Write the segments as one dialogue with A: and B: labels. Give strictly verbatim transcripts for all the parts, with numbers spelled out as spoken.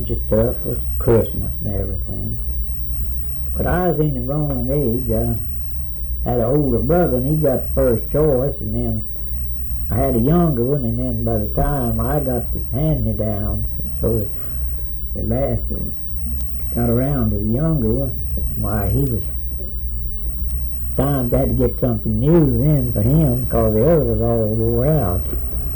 A: bunch of stuff for Christmas and everything. But I was in the wrong age. I had an older brother, and he got the first choice, and then I had a younger one, and then by the time I got the hand-me-downs, and so the, the last one got around to the younger one, why, he was, time I had to get something new then for him, because the other was all wore out.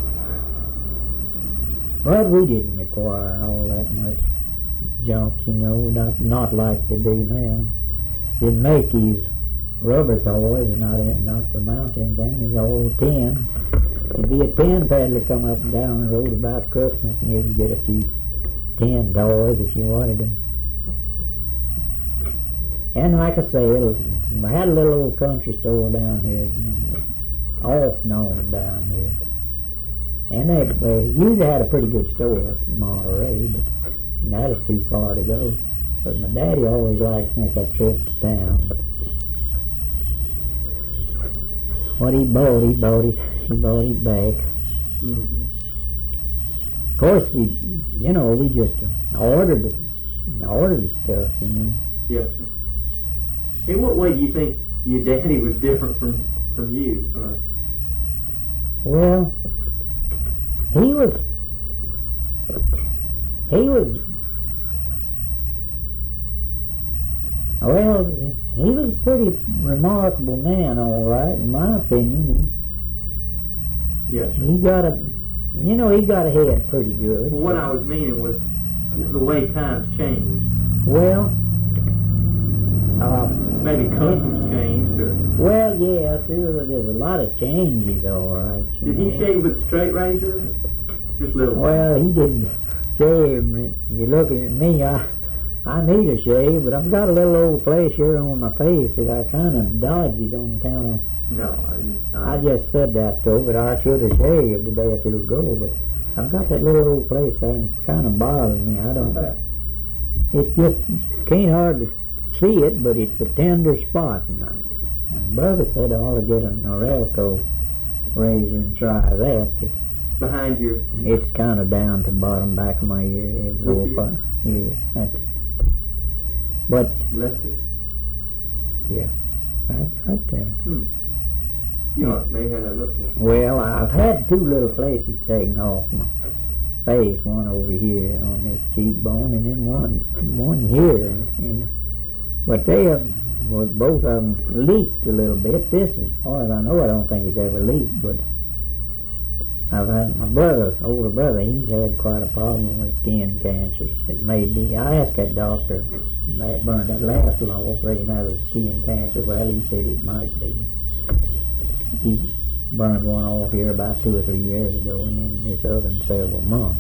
A: But we didn't require all that much junk, you know, not not like they do now. Didn't make these rubber toys, or not not to mount anything. It's all tin. It'd be a tin peddler come up and down the road about Christmas, and you could get a few tin toys if you wanted them. And like I say, I had a little old country store down here, off known down here. And they, they usually had a pretty good store up in Monterey, but and that was too far to go. But my daddy always liked to make that trip to town. What he bought, he bought it, he bought it back.
B: Mm-hmm.
A: Of course, we, you know, we just ordered the, ordered the stuff, you know.
B: Yes, sir. In what way do you think your daddy was different from, from you? Or?
A: Well, he was, he was, well, he was a pretty remarkable man, all right, in my opinion. He,
B: yes, sir.
A: He got a, you know, he got ahead pretty good.
B: Well, what I was meaning was the way times changed.
A: Well, uh,
B: maybe customs changed, or...
A: Well, yes, there's, there's a lot of changes, all right. You
B: Did
A: know.
B: he shave with a straight razor? Just little.
A: Well, he didn't shave. If you're looking at me, I I need a shave, but I've got a little old place here on my face that I kind of dodged it on account of.
B: No, I just... I,
A: I just said that though, but I should have shaved the day or two ago. But I've got that little old place there, and it's kind of bothering me. I don't.
B: What's that?
A: It's just can't hardly see it, but it's a tender spot. And I, my brother said I ought to get an Norelco razor and try that. It,
B: Behind your...
A: it's kind of down to the bottom back of my ear. It
B: Which
A: go
B: ear?
A: up, yeah, right there. But
B: Left ear?
A: yeah, right, right there.
B: Hmm. You know, may have that look at.
A: Well, I've had two little places taken off my face. One over here on this cheekbone, and then one one here. And, and but they have, well, both of them leaked a little bit. This, as far as I know, I don't think it's ever leaked. But I've had my brother, older brother. He's had quite a problem with skin cancers. It may be. I asked that doctor that burned that last one off, whether he had a skin cancer. Well, he said it might be. He burned one off here about two or three years ago, and then this other in several months.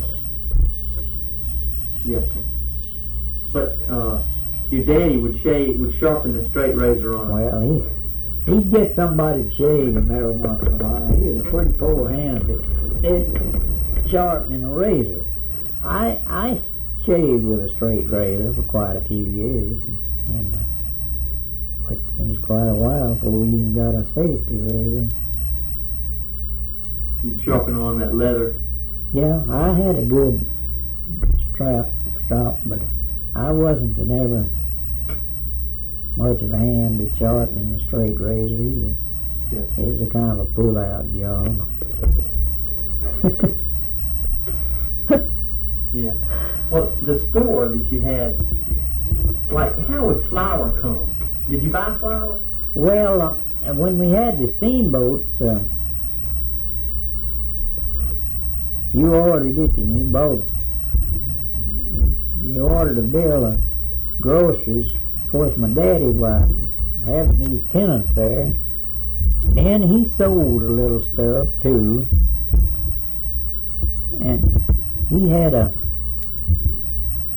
B: Yes, sir. But uh, your daddy would shave, would sharpen the straight razor on him.
A: Well, he he'd get somebody to shave him every once in a while. He was a pretty poor hand at, at sharpening a razor. I I shaved with a straight razor for quite a few years, and uh, but it was quite a while before we even got a safety razor.
B: You'd sharpen on that leather.
A: Yeah, I had a good strap, strap, but I wasn't an ever much of a hand at sharpening a straight razor either.
B: Yes.
A: It was a kind of a pull-out job.
B: Yeah. Well, the store that you had, like, how would flour come? Did you buy flour?
A: Well, uh, when we had the steamboats, uh, you ordered it and you bought, you ordered a bill of groceries. Of course, my daddy was having these tenants there. Then he sold a little stuff too. And he had a